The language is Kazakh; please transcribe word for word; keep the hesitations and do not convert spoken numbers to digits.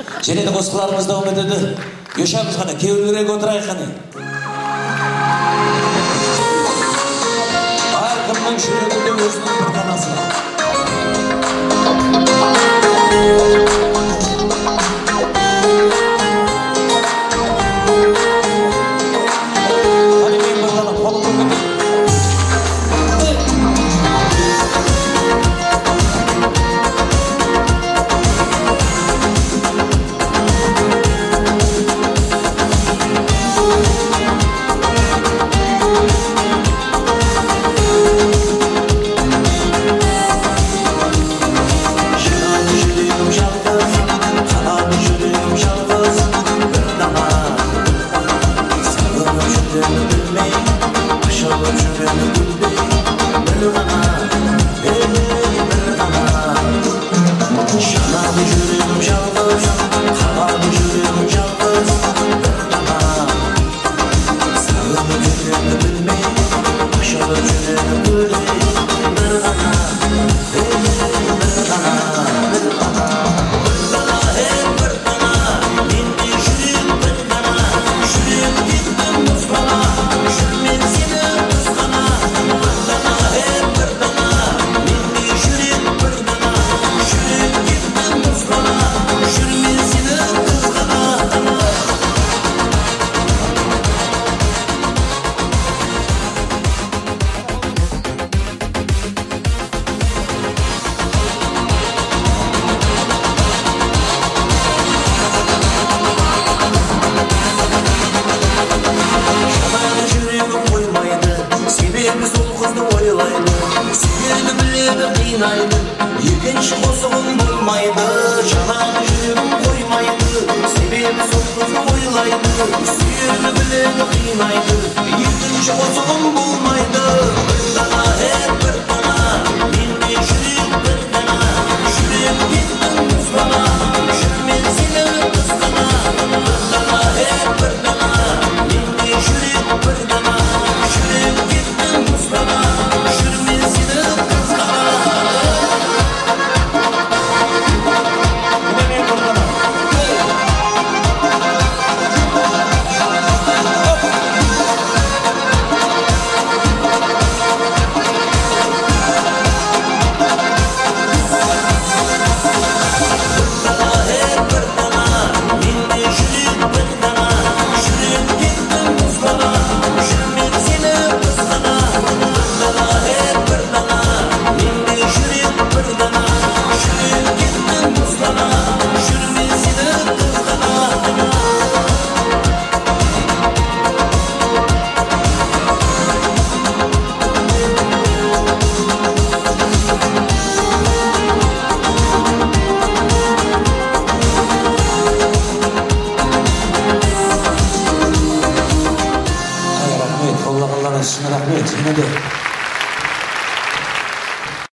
Және де қосқыларымыз да өмедеді. Yoşamız қана, кеуілгірек отырайық қане. Әркімнің жүрегінде өзінің бір данасы бар. Екінші қосығым болмайды, жанағы жүрегім қоймайды. Себебі сол қызды ойлайды, сүйені біледі қинайды. Екінші қосығым болмайды, бір дана, әр бір дана. Менде жүрек бір дана, жүрек кеттің мұздана. Жүрмен сені қызғана, бір дана, әр бір дана. Менде жүрек бір дана, жүрек кеттің мұздана. Жүрмен сені қызғана. Allah'ın rahmet, yine de